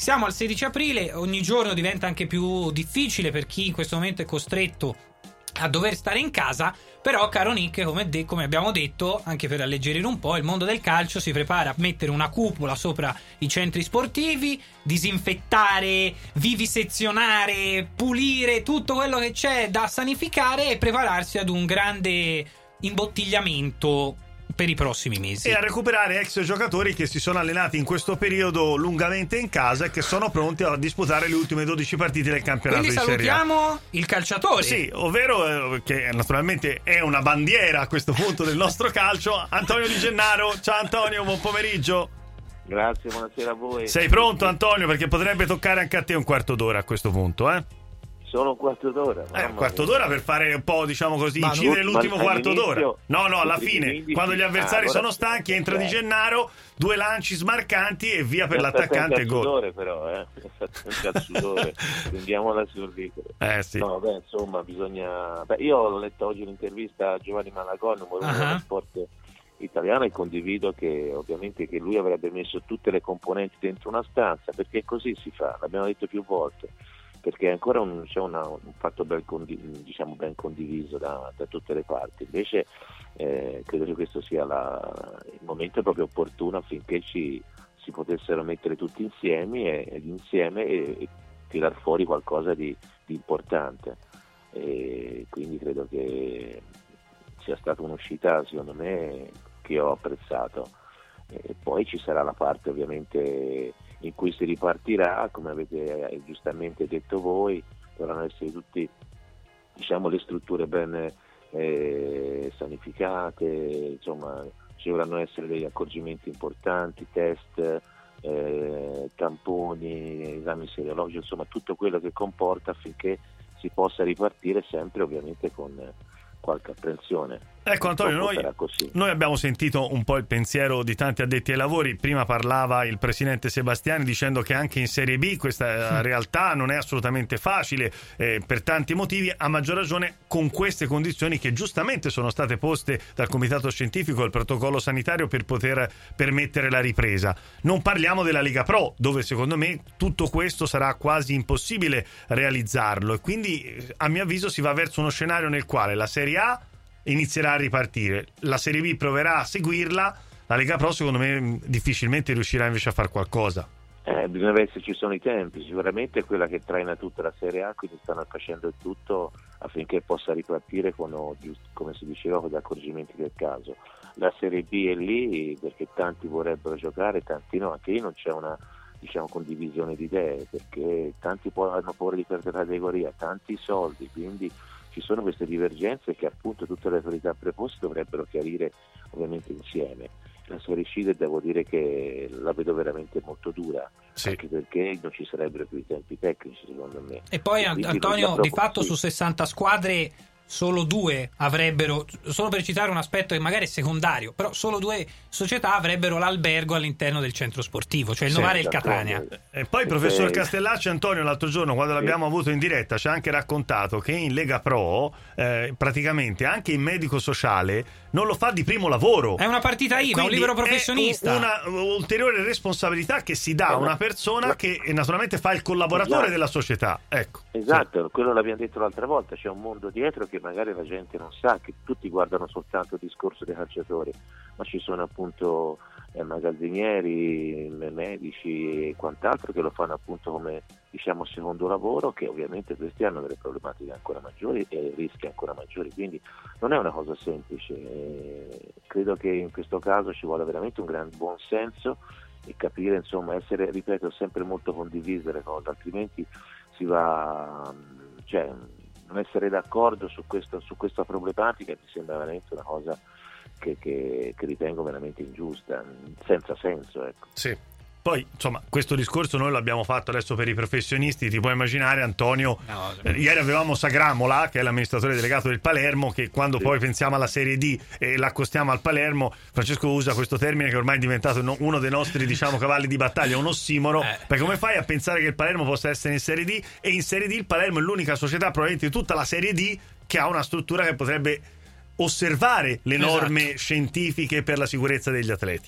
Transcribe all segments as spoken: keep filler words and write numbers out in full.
Siamo al sedici aprile, ogni giorno diventa anche più difficile per chi in questo momento è costretto a dover stare in casa, però caro Nick, come, de- come abbiamo detto, anche per alleggerire un po', il mondo del calcio si prepara a mettere una cupola sopra i centri sportivi, disinfettare, vivisezionare, pulire tutto quello che c'è da sanificare e prepararsi ad un grande imbottigliamento per i prossimi mesi e a recuperare ex giocatori che si sono allenati in questo periodo lungamente in casa e che sono pronti a disputare le ultime dodici partite del campionato Quindi di Serie A. salutiamo il calciatore, sì, ovvero eh, che naturalmente è una bandiera a questo punto del nostro calcio, Antonio Di Gennaro. Ciao Antonio, buon pomeriggio. Grazie, buonasera a voi. Sei pronto Antonio? Perché potrebbe toccare anche a te un quarto d'ora a questo punto, eh? Solo un quarto d'ora. Eh, un quarto d'ora per fare un po', diciamo così, ma incidere non, l'ultimo quarto d'ora. No, no, alla fine, quindi, quando gli avversari ah, sono stanchi, entra Di Gennaro, due lanci smarcanti e via per l'attaccante e gol. Sudore, però, eh. Al sudore. Prendiamola sul ridere. Eh sì. No, beh, insomma, bisogna. Beh, io ho letto oggi un'intervista a Giovanni Malagò, numero uno dello sport italiano, e condivido che ovviamente che lui avrebbe messo tutte le componenti dentro una stanza, perché così si fa, l'abbiamo detto più volte. Perché ancora un, c'è una, un fatto ben, condiv- diciamo ben condiviso da, da tutte le parti. Invece eh, credo che questo sia la, il momento proprio opportuno affinché ci si potessero mettere tutti insieme e, ed insieme e, e tirar fuori qualcosa di, di importante. E quindi credo che sia stata un'uscita, secondo me, che ho apprezzato. E poi ci sarà la parte ovviamente in cui si ripartirà, come avete giustamente detto voi, dovranno essere tutti, diciamo, le strutture ben eh, sanificate, insomma ci dovranno essere degli accorgimenti importanti, test, eh, tamponi, esami serologici, insomma tutto quello che comporta affinché si possa ripartire, sempre ovviamente con qualche apprensione. Ecco Antonio, noi, noi abbiamo sentito un po' il pensiero di tanti addetti ai lavori. Prima parlava il presidente Sebastiani dicendo che anche in Serie B questa realtà non è assolutamente facile eh, per tanti motivi, a maggior ragione con queste condizioni che giustamente sono state poste dal comitato scientifico e il protocollo sanitario per poter permettere la ripresa. Non parliamo della Lega Pro, dove secondo me tutto questo sarà quasi impossibile realizzarlo, e quindi a mio avviso si va verso uno scenario nel quale la Serie A inizierà a ripartire, la Serie B proverà a seguirla, la Lega Pro secondo me difficilmente riuscirà invece a fare qualcosa. Eh, bisogna vedere se ci sono i tempi, sicuramente è quella che traina tutta la Serie A, quindi stanno facendo il tutto affinché possa ripartire con, come si diceva, con gli accorgimenti del caso. La Serie B è lì perché tanti vorrebbero giocare, tanti no, anche lì non c'è una, diciamo, condivisione di idee, perché tanti hanno paura di perdere la categoria, tanti soldi, quindi ci sono queste divergenze che appunto tutte le autorità preposte dovrebbero chiarire ovviamente insieme. La Serie C devo dire che la vedo veramente molto dura, sì, anche perché non ci sarebbero più i tempi tecnici secondo me. E poi e Antonio, di fatto sì, su sessanta squadre solo due avrebbero, solo per citare un aspetto che magari è secondario, però solo due società avrebbero l'albergo all'interno del centro sportivo, cioè il Novara e il Catania. E poi il professor Castellacci, Antonio, l'altro giorno quando l'abbiamo avuto in diretta ci ha anche raccontato che in Lega Pro eh, praticamente anche il medico sociale non lo fa di primo lavoro, è una partita I V A, un libero professionista, è una ulteriore responsabilità che si dà a una persona che naturalmente fa il collaboratore, esatto, della società. Ecco. Esatto, sì, quello l'abbiamo detto l'altra volta, c'è un mondo dietro che magari la gente non sa, che tutti guardano soltanto il discorso dei calciatori, ma ci sono appunto eh, magazzinieri, medici e quant'altro che lo fanno appunto come, diciamo, secondo lavoro, che ovviamente questi hanno delle problematiche ancora maggiori e rischi ancora maggiori, quindi non è una cosa semplice. Eh, credo che in questo caso ci vuole veramente un gran buon senso e capire, insomma, essere, ripeto, sempre molto condivise le cose, altrimenti si va, cioè, non essere d'accordo su, questo, su questa problematica mi sembra veramente una cosa che, che, che ritengo veramente ingiusta, senza senso, ecco. Sì. Poi, insomma, questo discorso noi l'abbiamo fatto adesso per i professionisti. Ti puoi immaginare, Antonio, no, eh, ieri avevamo Sagramola, che è l'amministratore delegato del Palermo, che quando sì, poi pensiamo alla Serie D e l'accostiamo al Palermo, Francesco usa questo termine che ormai è diventato uno dei nostri, diciamo, cavalli di battaglia, un ossimoro, eh. perché come fai a pensare che il Palermo possa essere in Serie D? E in Serie D il Palermo è l'unica società probabilmente di tutta la Serie D che ha una struttura che potrebbe osservare le norme, esatto, scientifiche per la sicurezza degli atleti.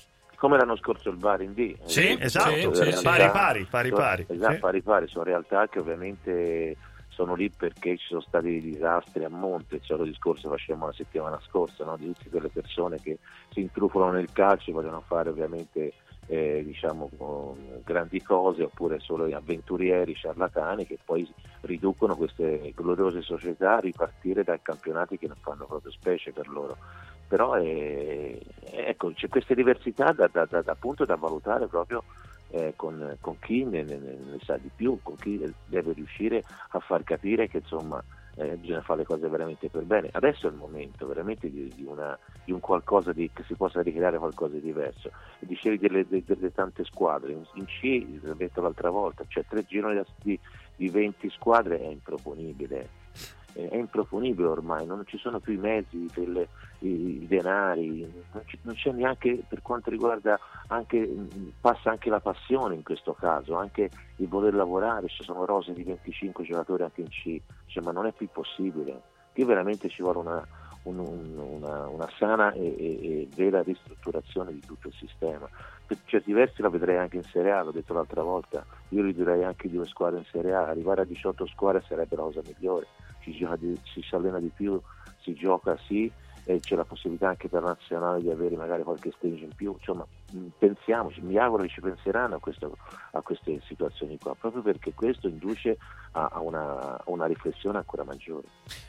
come l'anno scorso il Bari in D. Sì, eh, esatto, sì, sì, pari pari, pari pari. Esatto, sì. pari pari, sono realtà che ovviamente sono lì perché ci sono stati dei disastri a monte. C'era il discorso che facevamo la settimana scorsa, no? Di tutte quelle persone che si intrufolano nel calcio e vogliono fare ovviamente eh, diciamo grandi cose, oppure solo avventurieri, ciarlatani che poi riducono queste gloriose società a ripartire dai campionati che non fanno proprio specie per loro. Però è, ecco, c'è queste diversità da, da, da, appunto da valutare proprio eh, con, con chi ne, ne, ne sa di più, con chi deve riuscire a far capire che insomma eh, bisogna fare le cose veramente per bene. Adesso è il momento veramente di, di, una, di un qualcosa di, che si possa ricreare qualcosa di diverso. E dicevi delle, delle, delle tante squadre, in, in C, l'ho detto l'altra volta, cioè tre gironi di, di venti squadre è improponibile. È improponibile ormai, non ci sono più i mezzi, delle, i, i denari, non, ci, non c'è neanche, per quanto riguarda anche, passa anche la passione in questo caso, anche il voler lavorare. Ci sono rose di venticinque giocatori anche in C, cioè, ma non è più possibile. Qui veramente ci vuole una, un, un, una, una sana e, e, e vera ristrutturazione di tutto il sistema. Per certi versi la vedrei anche in Serie A, l'ho detto l'altra volta, io ridurrei anche due squadre in Serie A, arrivare a diciotto squadre sarebbe la cosa migliore. Si, gioca di, si allena di più, si gioca sì, e c'è la possibilità anche per la nazionale di avere magari qualche stage in più. Insomma, pensiamoci, mi auguro che ci penseranno a, questo, a queste situazioni qua, proprio perché questo induce a, a, una, a una riflessione ancora maggiore.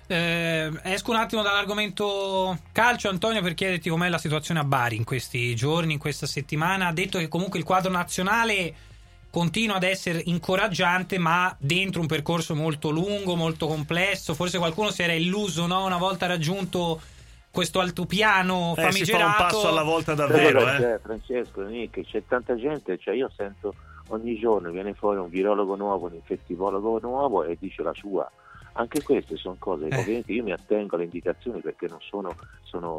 Eh, esco un attimo dall'argomento calcio, Antonio, per chiederti com'è la situazione a Bari in questi giorni, in questa settimana. Ha detto che comunque il quadro nazionale continua ad essere incoraggiante, ma dentro un percorso molto lungo, molto complesso. Forse qualcuno si era illuso, no? Una volta raggiunto questo altopiano eh, famigerato, si fa un passo alla volta davvero. Però, eh. c'è, Francesco, Nick, c'è tanta gente, cioè io sento ogni giorno viene fuori un virologo nuovo, un infettivologo nuovo e dice la sua. Anche queste sono cose, eh. ovviamente io mi attengo alle indicazioni perché non sono, sono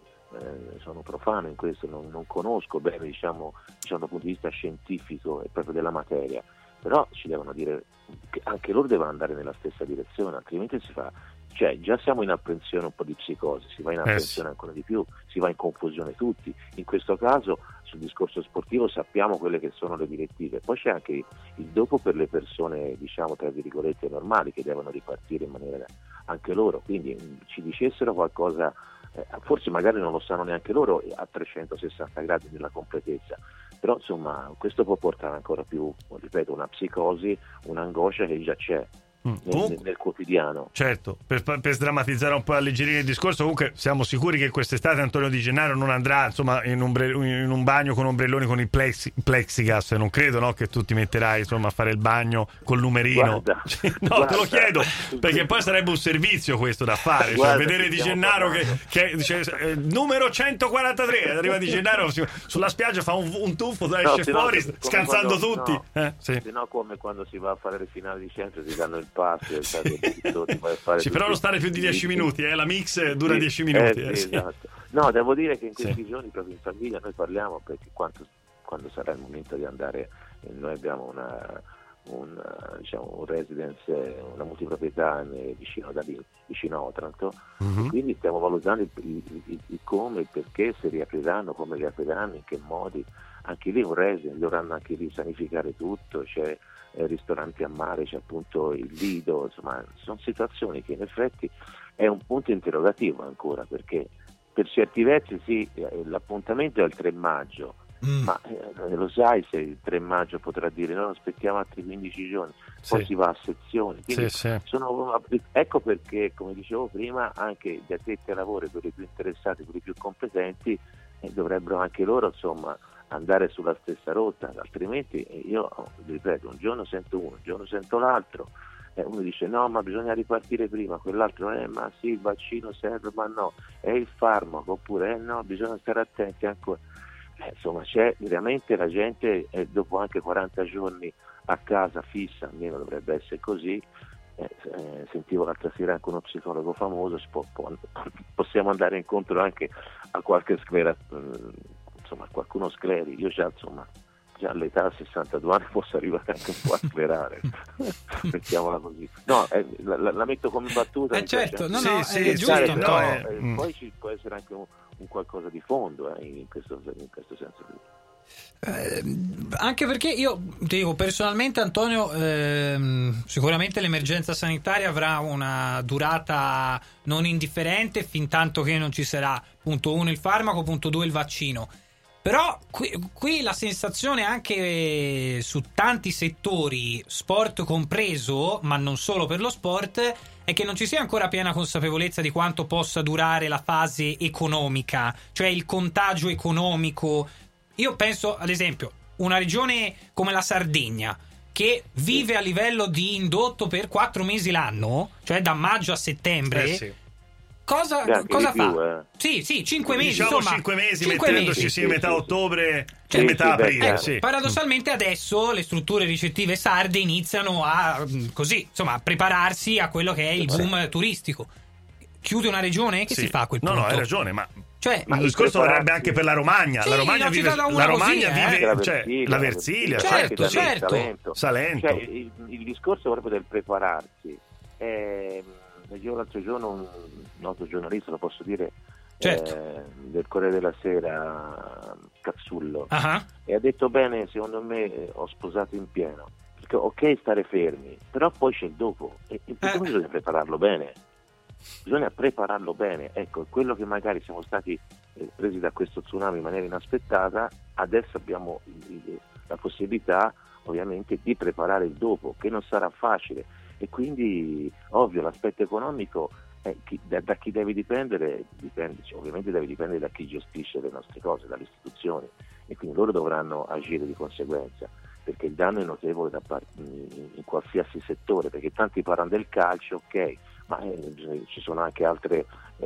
Eh, sono profano in questo, non, non conosco bene diciamo, diciamo dal punto di vista scientifico e proprio della materia, però ci devono dire che anche loro devono andare nella stessa direzione, altrimenti si fa, cioè già siamo in apprensione un po' di psicosi, si va in apprensione eh sì. ancora di più, si va in confusione tutti. In questo caso sul discorso sportivo sappiamo quelle che sono le direttive, poi c'è anche il dopo per le persone diciamo tra virgolette normali che devono ripartire in maniera anche loro, quindi ci dicessero qualcosa. Eh, forse magari non lo sanno neanche loro a trecentosessanta gradi nella completezza, però insomma questo può portare ancora più, ripeto, una psicosi, un'angoscia che già c'è mm. nel, comunque, nel quotidiano. Certo, per, per sdrammatizzare un po' alleggerire il discorso, comunque siamo sicuri che quest'estate Antonio Di Gennaro non andrà insomma in un, bre- in un bagno con ombrelloni con il plexi- plexigas, non credo, no, che tu ti metterai insomma a fare il bagno col numerino. Guarda, no, guarda, te lo chiedo perché poi sarebbe un servizio questo da fare, guarda, cioè vedere Di Gennaro che, che dice eh, numero centoquarantatré, arriva Di Gennaro sulla spiaggia, fa un, un tuffo, no, esce fuori no, scansando quando, tutti no, eh, sì. Se no come quando si va a fare le finali di centro si danno il pass e sì, però non stare più di dieci minuti, eh? La mix dura dieci minuti. Eh, eh, sì, sì. Esatto. No, devo dire che in questi sì. giorni proprio in famiglia noi parliamo perché quanto, quando sarà il momento di andare, eh, noi abbiamo una, un, diciamo, un residence, una multiproprietà vicino, da lì, vicino a Otranto, uh-huh. quindi stiamo valutando il, il, il, il come, il perché, se riapriranno, come riapriranno, in che modi. Anche lì un residence, dovranno anche lì sanificare tutto, c'è eh, ristoranti a mare, c'è appunto il lido, insomma sono situazioni che in effetti è un punto interrogativo ancora, perché per certi versi sì, eh, l'appuntamento è il tre maggio, mm. ma eh, lo sai se il tre maggio potrà dire no, aspettiamo altri quindici giorni, poi sì. si va a sezioni, quindi sì, sì. Sono, ecco perché, come dicevo prima, anche gli addetti ai lavori, quelli più interessati, quelli più competenti, eh, dovrebbero anche loro insomma andare sulla stessa rotta, altrimenti io ripeto, un giorno sento uno, un giorno sento l'altro, eh, uno dice no ma bisogna ripartire prima, quell'altro eh ma sì il vaccino serve ma no, è il farmaco, oppure eh no bisogna stare attenti ancora, eh, insomma c'è veramente la gente eh, dopo anche quaranta giorni a casa fissa, almeno dovrebbe essere così. Eh, eh, sentivo l'altra sera anche uno psicologo famoso, può, può, possiamo andare incontro anche a qualche sclera, insomma qualcuno scleri, io già insomma già all'età di sessantadue anni posso arrivare anche un po' a sclerare mettiamola così, no eh, la, la, la metto come battuta, eh certo, no, no, sì, è sì, giusto, sì, però, no, eh, mm. poi ci può essere anche un, un qualcosa di fondo eh, in, questo, in questo senso qui. Eh, anche perché io ti dico personalmente, Antonio, ehm, sicuramente l'emergenza sanitaria avrà una durata non indifferente fin tanto che non ci sarà, punto uno, il farmaco, punto due, il vaccino. Però qui, qui la sensazione anche su tanti settori, sport compreso, ma non solo per lo sport, è che non ci sia ancora piena consapevolezza di quanto possa durare la fase economica, cioè il contagio economico. Io penso, ad esempio, una regione come la Sardegna, che vive a livello di indotto per quattro mesi l'anno, cioè da maggio a settembre, eh sì. cosa, cosa fa? Più, eh. Sì, sì, cinque mesi. Diciamo insomma, cinque mesi, cinque mettendoci mesi. sì, metà sì, ottobre sì, e metà sì, aprile. Ecco, sì. paradossalmente adesso le strutture ricettive sarde iniziano a così, insomma, a prepararsi a quello che è il boom turistico. Chiude una regione? Che sì. si fa a quel no, punto? No, hai ragione, ma... Cioè, ma il discorso varrebbe anche per la Romagna. Sì, la Romagna vive, la Romagna così, vive eh? cioè, la Versilia, certo, certo, certo. Salento. Salento. Cioè, il, il discorso proprio del prepararsi. Eh, leggevo l'altro giorno un noto giornalista, lo posso dire, certo. eh, del Corriere della Sera, Cazzullo, uh-huh. e ha detto bene, secondo me, eh, ho sposato in pieno. Perché ok stare fermi, però poi c'è il dopo e, e eh. bisogna prepararlo bene. Bisogna prepararlo bene, ecco, quello che magari siamo stati eh, presi da questo tsunami in maniera inaspettata, adesso abbiamo il, la possibilità ovviamente di preparare il dopo, che non sarà facile, e quindi ovvio l'aspetto economico eh, chi, da, da chi deve dipendere, dipende, cioè, ovviamente deve dipendere da chi gestisce le nostre cose, dalle istituzioni, e quindi loro dovranno agire di conseguenza, perché il danno è notevole da part- in, in qualsiasi settore, perché tanti parlano del calcio, ok, ma eh, ci sono anche altre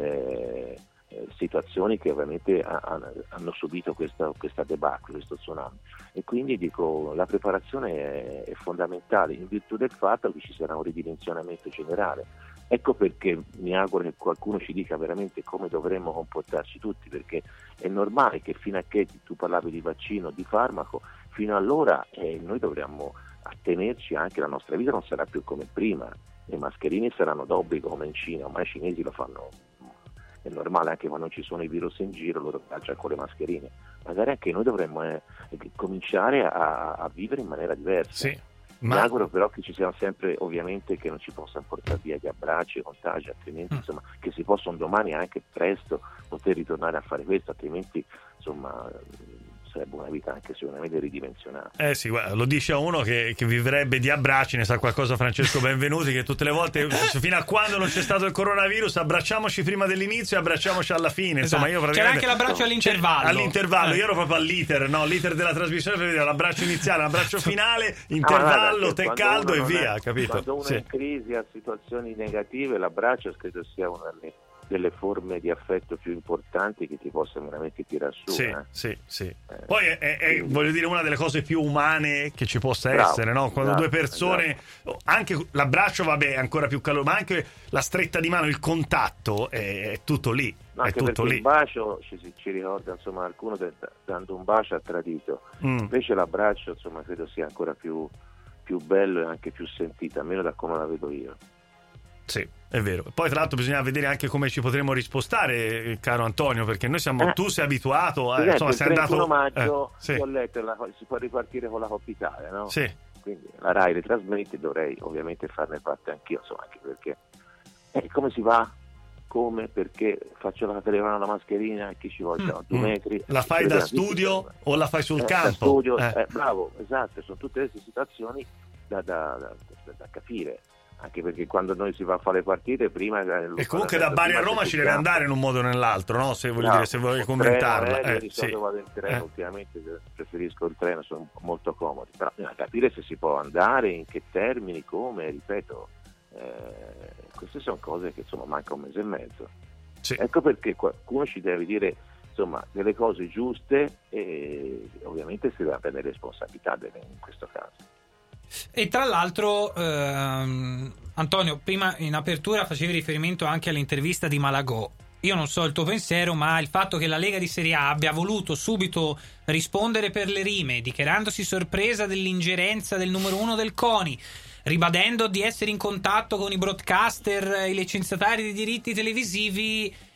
eh, eh, situazioni che ovviamente ha, ha, hanno subito questa, questa debacle, questo tsunami, e quindi dico la preparazione è, è fondamentale in virtù del fatto che ci sarà un ridimensionamento generale. Ecco perché mi auguro che qualcuno ci dica veramente come dovremmo comportarci tutti, perché è normale che fino a che tu parlavi di vaccino, di farmaco, fino allora eh, noi dovremmo attenerci, anche la nostra vita non sarà più come prima. Le mascherine saranno d'obbligo come in Cina, ormai i cinesi lo fanno, è normale, anche quando ci sono i virus in giro loro viaggiano con le mascherine. Magari anche noi dovremmo eh, cominciare a, a vivere in maniera diversa. Sì, ma... Mi auguro però che ci siano sempre, ovviamente, che non ci possano portare via gli abbracci, i contagi, altrimenti mm. insomma, che si possano domani anche presto poter ritornare a fare questo, altrimenti insomma sarebbe una vita anche sicuramente ridimensionata. Eh sì, guarda, lo dice a uno che, che vivrebbe di abbracci, ne sa qualcosa Francesco Benvenuti, che tutte le volte, fino a quando non c'è stato il coronavirus, abbracciamoci prima dell'inizio e abbracciamoci alla fine. Insomma, io c'era anche l'abbraccio all'intervallo. All'intervallo, io ero proprio all'iter, no? L'iter della trasmissione per vedere l'abbraccio iniziale, l'abbraccio finale, intervallo, ah, tè caldo e via, è, capito? Quando uno sì. è in crisi, ha situazioni negative, l'abbraccio credo sia una delle delle forme di affetto più importanti che ti possano veramente tirare su. Sì, eh. sì, sì. Eh, Poi è, è, è, voglio dire, una delle cose più umane che ci possa bravo, essere, no? Quando esatto, due persone, esatto. Anche l'abbraccio, vabbè, è ancora più calore, ma anche la stretta di mano, il contatto, è, è tutto lì. No, è anche tutto lì. Il bacio ci, ci ricorda, insomma, qualcuno dando un bacio ha tradito. Mm. Invece l'abbraccio, insomma, credo sia ancora più, più bello e anche più sentito, almeno da come la vedo io. Sì, è vero. Poi tra l'altro bisogna vedere anche come ci potremo rispostare, caro Antonio, perché noi siamo, eh, tu sei abituato a, insomma, sei il andato maggio, eh, sì. ho letto, la, si può ripartire con la Coppa Italia, no? Sì. Quindi la Rai ritrasmette, dovrei ovviamente farne parte anch'io, insomma, anche perché eh, come si va? Come? Perché faccio la televisione alla mascherina, chi ci vuole? Mm. Due metri. La fai da studio o la fai sul eh, campo? Da studio, eh. Eh, bravo, esatto, sono tutte queste situazioni da, da, da, da, da capire. Anche perché quando noi si va a fare partite prima e comunque da Bari a Roma ci deve andare in un modo o nell'altro, no? Se voglio no, dire, se vuoi commentarla treno, eh, eh, di sì. vado in treno, eh. ultimamente preferisco il treno, sono molto comodi, però bisogna capire se si può andare, in che termini, come, ripeto, eh, queste sono cose che insomma manca un mese e mezzo. Sì. Ecco perché qualcuno ci deve dire insomma delle cose giuste e ovviamente si deve prendere responsabilità in questo caso. E tra l'altro ehm, Antonio, prima in apertura facevi riferimento anche all'intervista di Malagò. Io non so il tuo pensiero, ma il fatto che la Lega di Serie A abbia voluto subito rispondere per le rime, dichiarandosi sorpresa dell'ingerenza del numero uno del CONI, ribadendo di essere in contatto con i broadcaster, i licenziatari di diritti televisivi,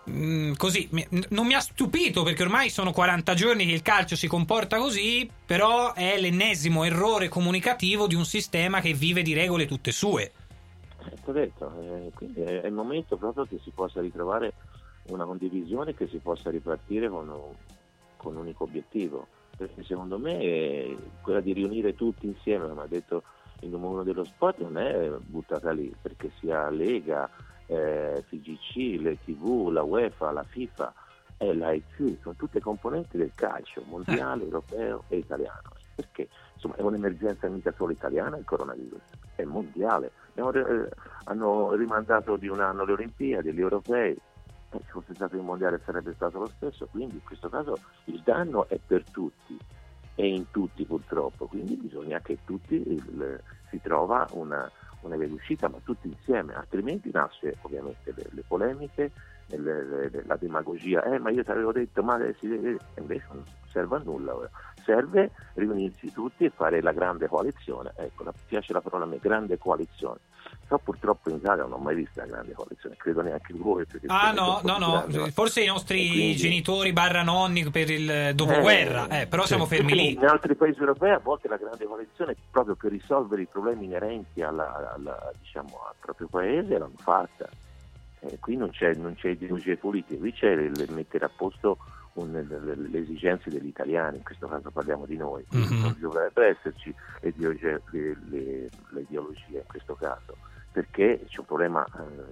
mh, così mi, non mi ha stupito, perché ormai sono quaranta giorni che il calcio si comporta così, però è l'ennesimo errore comunicativo di un sistema che vive di regole tutte sue. Ho detto, eh, quindi è, è il momento proprio che si possa ritrovare una condivisione, che si possa ripartire con un, con un unico obiettivo, perché secondo me è quella di riunire tutti insieme, come ha detto il numero uno dello sport, non è buttata lì, perché sia Lega, eh, F G C, le tivù, la UEFA, la FIFA e l'A I C, sono tutte componenti del calcio mondiale, europeo e italiano, perché insomma è un'emergenza mica solo italiana il coronavirus, è mondiale. Eh, hanno rimandato di un anno le Olimpiadi, gli europei, eh, se fosse stato il mondiale sarebbe stato lo stesso, quindi in questo caso il danno è per tutti e in tutti purtroppo, quindi bisogna che tutti il, si trova una, una via d'uscita, ma tutti insieme, altrimenti nasce ovviamente le, le polemiche, le, le, la demagogia, eh ma io ti avevo detto, ma si deve, invece non serve a nulla ora. Serve riunirsi tutti e fare la grande coalizione, ecco, mi piace la parola a me, grande coalizione, però purtroppo in Italia non ho mai visto la grande coalizione, credo neanche voi. Ah no, no, no, grande, forse i nostri quindi, genitori barra nonni per il dopoguerra, eh, eh, però sì, siamo fermi lì. In altri paesi europei a volte la grande coalizione proprio per risolvere i problemi inerenti alla, alla, diciamo, al proprio paese l'hanno fatta, eh, qui non c'è, non c'è ideologia politica, qui c'è il, il mettere a posto Un, le, le esigenze degli italiani, in questo caso parliamo di noi, mm-hmm. non dovrebbe esserci l'ideologia, le, le, l'ideologia in questo caso, perché c'è un problema,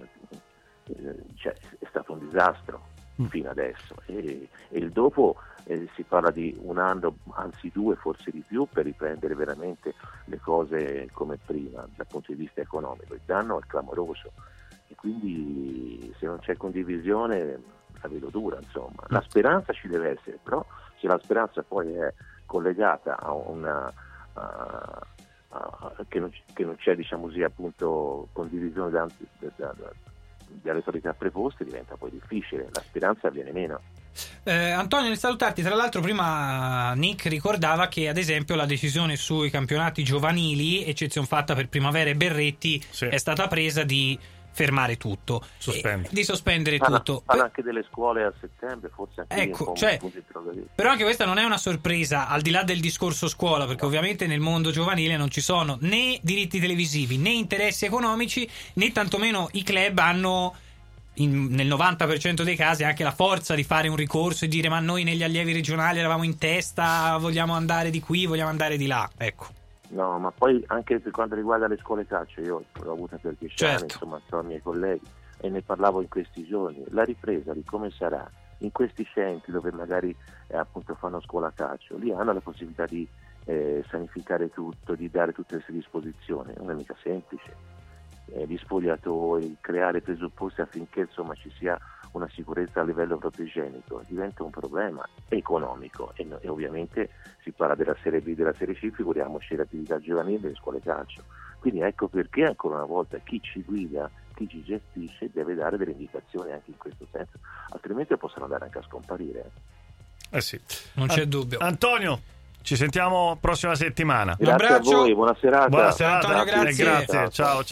eh, cioè, è stato un disastro mm. fino adesso e, e il dopo eh, si parla di un anno, anzi due, forse di più, per riprendere veramente le cose come prima dal punto di vista economico. Il danno è clamoroso e quindi se non c'è condivisione la vedo dura, insomma. La speranza ci deve essere, però se la speranza poi è collegata a una a, a, che, non, che non c'è, diciamo così, appunto condivisione da, da, da, dalle autorità preposte, diventa poi difficile, la speranza viene meno. Eh, Antonio, nel salutarti, tra l'altro prima Nick ricordava che ad esempio la decisione sui campionati giovanili, eccezione fatta per Primavera e Berretti, sì. è stata presa di fermare tutto, Sospende. di sospendere parla, tutto. Parla anche delle scuole a settembre, forse anche ecco, un po' cioè, un punto però anche questa non è una sorpresa, al di là del discorso scuola, perché no. ovviamente nel mondo giovanile non ci sono né diritti televisivi né interessi economici, né tantomeno i club hanno in, nel novanta per cento dei casi anche la forza di fare un ricorso e dire ma noi negli allievi regionali eravamo in testa, vogliamo andare di qui, vogliamo andare di là, ecco. No, ma poi anche per quanto riguarda le scuole calcio, io l'ho avuta per dieci certo. anni, insomma, sono i miei colleghi e ne parlavo in questi giorni. La ripresa di come sarà in questi centri dove magari eh, appunto fanno scuola calcio, lì hanno la possibilità di eh, sanificare tutto, di dare tutte le sue disposizioni, non è mica semplice. Eh, gli spogliatoi, creare presupposti affinché insomma ci sia una sicurezza a livello proprio igienico, diventa un problema economico e, e ovviamente si parla della Serie B, della Serie C, figuriamoci l'attività giovanile delle scuole calcio. Quindi ecco perché ancora una volta chi ci guida, chi ci gestisce deve dare delle indicazioni anche in questo senso, altrimenti possono andare anche a scomparire. Eh sì, non c'è dubbio. Antonio, ci sentiamo prossima settimana. Grazie un abbraccio. a voi, buona serata. Buona serata. Antonio, grazie. grazie. Ciao.